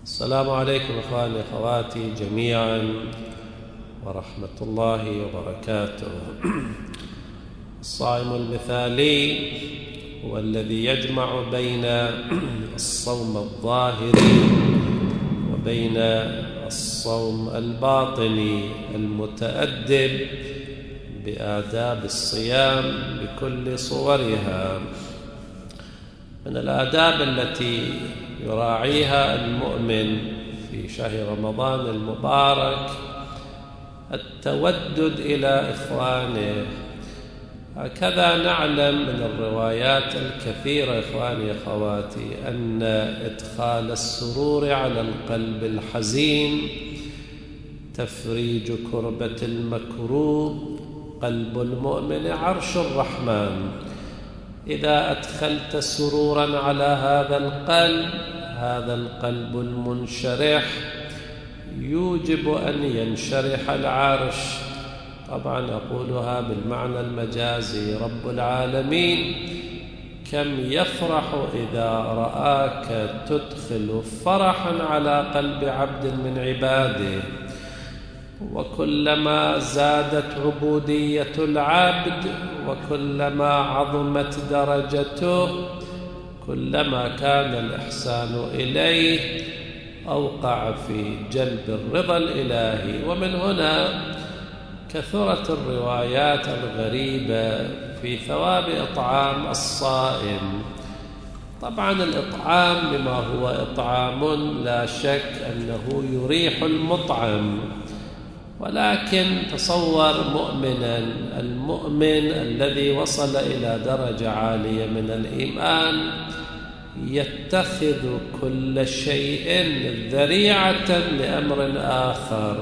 السلام عليكم إخواني أخواتي جميعا ورحمة الله وبركاته. الصائم المثالي هو الذي يجمع بين الصوم الظاهري وبين الصوم الباطني المتأدب بآداب الصيام بكل صورها. من الآداب التي يراعيها المؤمن في شهر رمضان المبارك التودد إلى إخوانه. هكذا نعلم من الروايات الكثيرة إخواني أخواتي أن إدخال السرور على القلب الحزين تفريج كربة المكروب. قلب المؤمن عرش الرحمن. إذا أدخلت سرورا على هذا القلب المنشرح يوجب أن ينشرح العرش. طبعا أقولها بالمعنى المجازي. رب العالمين كم يفرح إذا رآك تدخل فرحا على قلب عبد من عباده. وكلما زادت عبودية العبد وكلما عظمت درجته كلما كان الإحسان إليه أوقع في جلب الرضا الإلهي. ومن هنا كثرت الروايات الغريبة في ثواب إطعام الصائم. طبعا الإطعام بما هو إطعام لا شك أنه يريح المطعم، ولكن تصور مؤمنا، المؤمن الذي وصل إلى درجة عالية من الإيمان يتخذ كل شيء ذريعة لأمر آخر.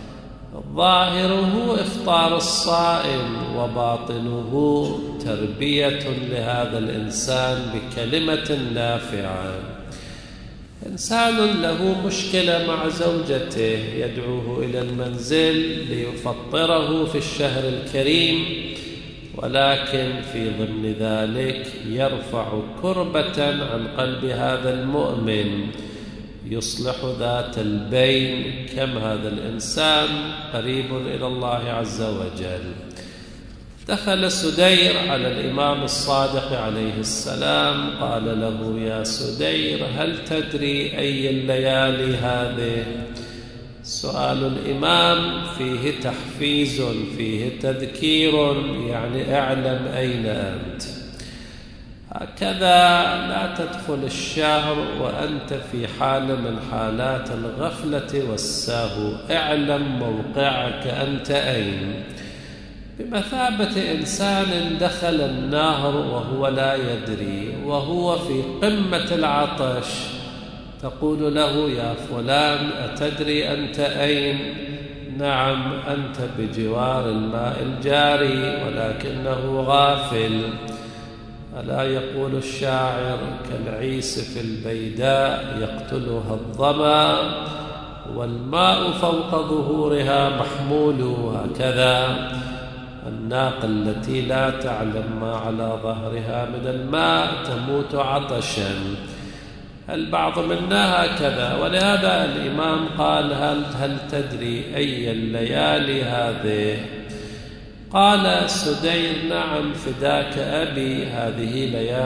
ظاهره إفطار الصائم وباطنه تربية لهذا الإنسان بكلمة نافعة. إنسان له مشكلة مع زوجته يدعوه إلى المنزل ليفطره في الشهر الكريم، ولكن في ضمن ذلك يرفع كربة عن قلب هذا المؤمن، يصلح ذات البين. كم هذا الإنسان قريب إلى الله عز وجل. دخل سدير على الإمام الصادق عليه السلام قال له: يا سدير، هل تدري أي الليالي هذه؟ سؤال الإمام فيه تحفيز، فيه تذكير، يعني اعلم أين أنت. هكذا لا تدخل الشهر وأنت في حال من حالات الغفلة والسهو. اعلم موقعك أنت أين. بمثابة إنسان دخل النهر وهو لا يدري، وهو في قمة العطش، تقول له: يا فلان، أتدري أنت أين؟ نعم، أنت بجوار الماء الجاري ولكنه غافل. ألا يقول الشاعر: كالعيس في البيداء يقتلها الظما والماء فوق ظهورها محمول. هكذا الناقة التي لا تعلم ما على ظهرها من الماء تموت عطشا. البعض منا هكذا. ولهذا الإمام قال: هل تدري أي الليالي هذه؟ قال سدير: نعم، فداك أبي، هذه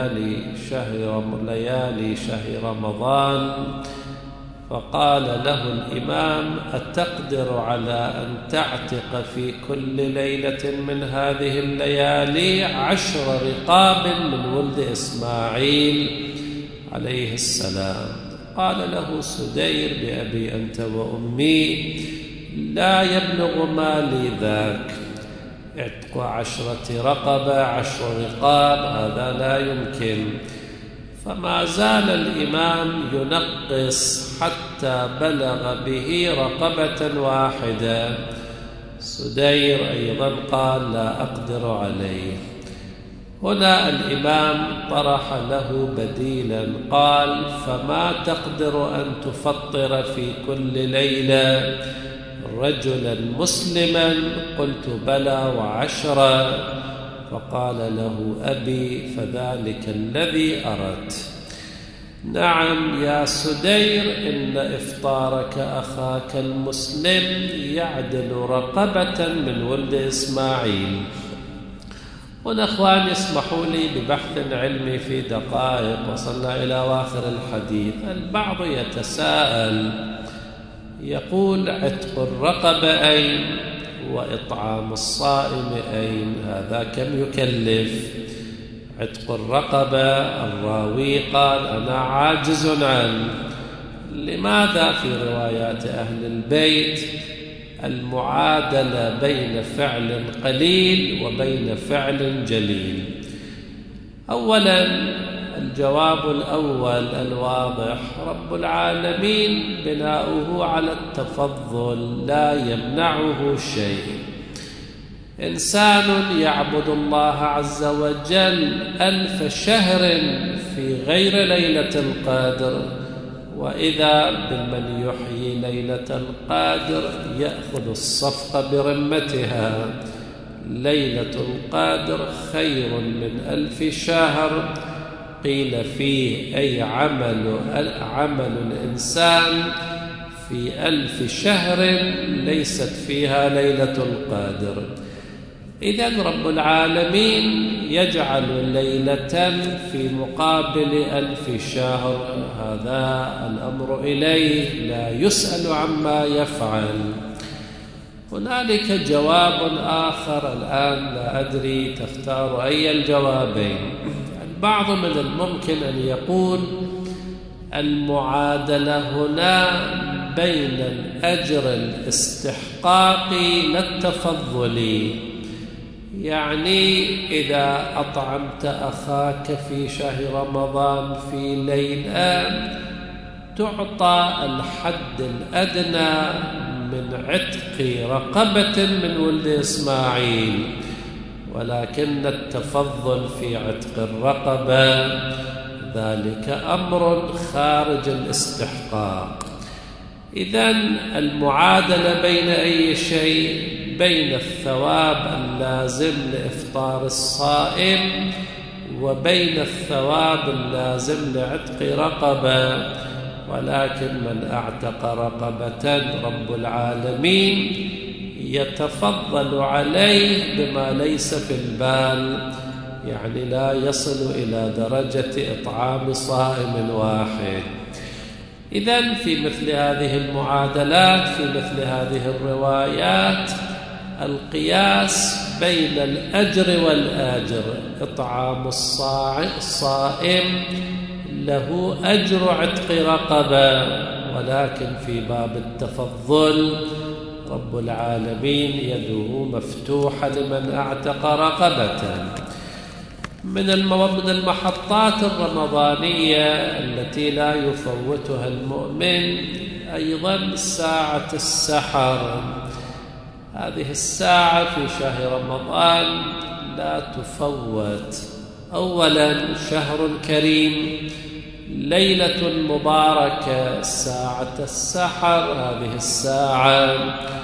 ليالي شهر رمضان. فقال له الإمام: أتقدر على أن تعتق في كل ليلة من هذه الليالي 10 رقاب من ولد إسماعيل عليه السلام؟ قال له سدير: بأبي أنت وأمي لا يبلغ مالي ذاك. اعتق 10 رقبة، 10 رقاب، هذا لا يمكن. فما زال الإمام ينقص حتى بلغ به رقبة واحدة. سدير أيضا قال: لا أقدر عليه. هنا الإمام طرح له بديلا، قال: فما تقدر أن تفطر في كل ليلة رجلا مسلما؟ قلت: بلى، و10. فقال له أبي: فذلك الذي أردت. نعم يا سدير، إن إفطارك أخاك المسلم يعدل رقبة من ولد إسماعيل. هنا أخواني اسمحوا لي ببحث علمي في دقائق، وصلنا إلى آخر الحديث. البعض يتساءل يقول: عتق الرقبة أين؟ وإطعام الصائم أين؟ هذا كم يكلف؟ عتق الرقبة الراوي قال: أنا عاجز عنه. لماذا؟ في روايات أهل البيت المعادلة بين فعل قليل وبين فعل جليل. أولا الجواب الأول الواضح: رب العالمين بناؤه على التفضل لا يمنعه شيء. إنسان يعبد الله عز وجل 1000 شهر في غير ليلة القدر، وإذا بمن يحيي ليلة القدر يأخذ الصفقة برمتها. ليلة القدر خير من 1000 شهر. قيل فيه أي عمل الإنسان في 1000 شهر ليست فيها ليلة القدر. إذن رب العالمين يجعل ليلة في مقابل 1000 شهر، هذا الأمر إليه، لا يسأل عما يفعل. هنالك جواب آخر الآن لا أدري تختار أي الجوابين. البعض من الممكن أن يقول المعادلة هنا بين الأجر الاستحقاقي لا التفضلي، يعني إذا أطعمت أخاك في شهر رمضان في ليلة تعطى الحد الأدنى من عتق رقبة من ولد إسماعيل، ولكن التفضل في عتق الرقبة ذلك أمر خارج الاستحقاق. إذن المعادلة بين أي شيء؟ بين الثواب اللازم لإفطار الصائم وبين الثواب اللازم لعتق رقبة. ولكن من أعتق رقبة رب العالمين يتفضل عليه بما ليس في البال، يعني لا يصل إلى درجة إطعام صائم واحد. إذن في مثل هذه المعادلات، في مثل هذه الروايات، القياس بين الأجر والآجر. إطعام الصائم له أجر عتق رقبة، ولكن في باب التفضل رب العالمين يده مفتوحة لمن أعتق رقبة. من المحطات الرمضانية التي لا يفوتها المؤمن أيضا ساعة السحر. هذه الساعة في شهر رمضان لا تفوت. أولا شهر كريم، ليلة مباركة، ساعة السحر، هذه الساعة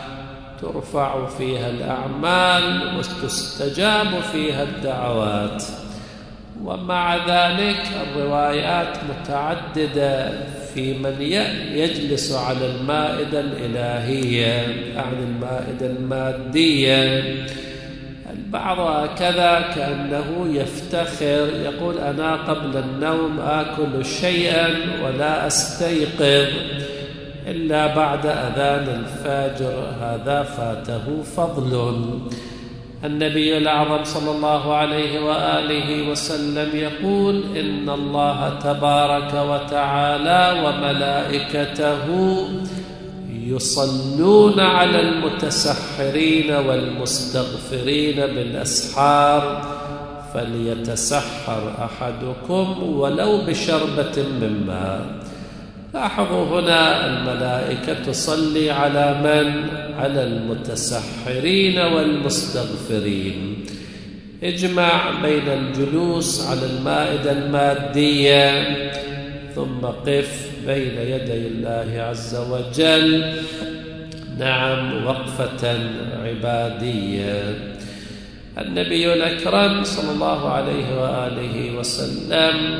ترفع فيها الأعمال وتستجاب فيها الدعوات. ومع ذلك الروايات متعددة في من يجلس على المائدة الإلهية عن المائدة المادية. البعض هكذا كأنه يفتخر، يقول: أنا قبل النوم آكل شيئا ولا أستيقظ إلا بعد أذان الفجر، هذا فاته فضل. النبي الأعظم صلى الله عليه وآله وسلم يقول: إن الله تبارك وتعالى وملائكته يصلون على المتسحرين والمستغفرين بالأسحار، فليتسحر أحدكم ولو بشربة من ماء. لاحظوا هنا الملائكة تصلي على من؟ على المتسحرين والمستغفرين. اجمع بين الجلوس على المائدة المادية ثم قف بين يدي الله عز وجل، نعم، وقفة عبادية. النبي الأكرم صلى الله عليه وآله وسلم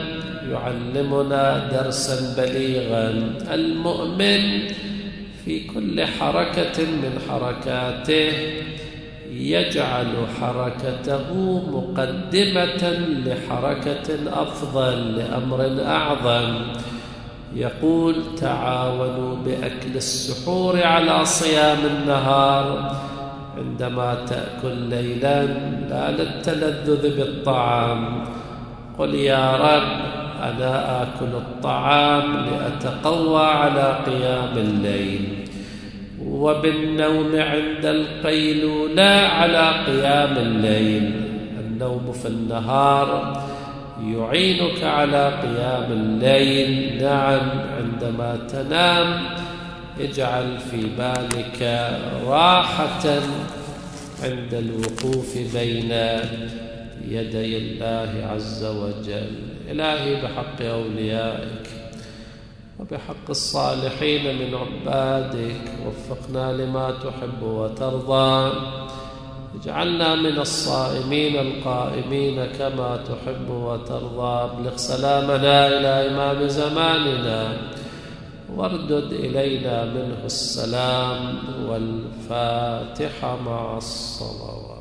يعلمنا درسا بليغا. المؤمن في كل حركة من حركاته يجعل حركته مقدمة لحركة أفضل، لأمر أعظم. يقول: تعاونوا بأكل السحور على صيام النهار. عندما تأكل ليلا لا للتلذذ بالطعام، قل: يا رب أنا آكل الطعام لأتقوى على قيام الليل. وبالنوم عند القيلولة على قيام الليل. النوم في النهار يعينك على قيام الليل. نعم، عندما تنام اجعل في بالك راحة عند الوقوف بين يدي الله عز وجل. إلهي بحق أوليائك وبحق الصالحين من عبادك وفقنا لما تحب وترضى. اجعلنا من الصائمين القائمين كما تحب وترضى. ابلغ سلامنا إلى إمام زماننا واردد إلينا منه السلام. والفاتحة مع الصلوات.